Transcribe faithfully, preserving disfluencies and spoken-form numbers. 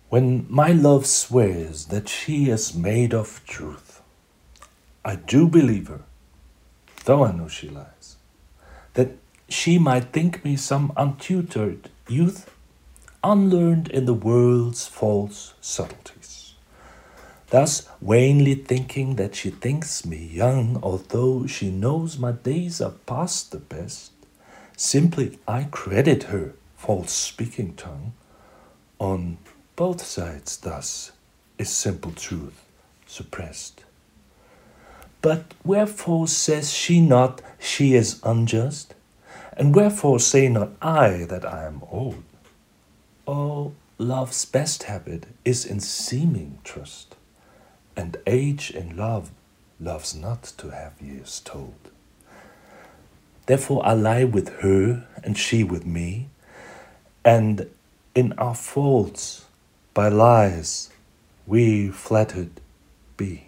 When my love swears that she is made of truth, I do believe her, though I know she lies, that she might think me some untutored youth, unlearned in the world's false subtleties, thus vainly thinking that she thinks me young, although she knows my days are past the best. Simply I credit her false speaking tongue. On both sides thus is simple truth suppressed. But wherefore says she not she is unjust? And wherefore say not I that I am old? Oh, love's best habit is in seeming trust, and age in love loves not to have years told. Therefore I lie with her, and she with me, and in our faults by lies we flattered be.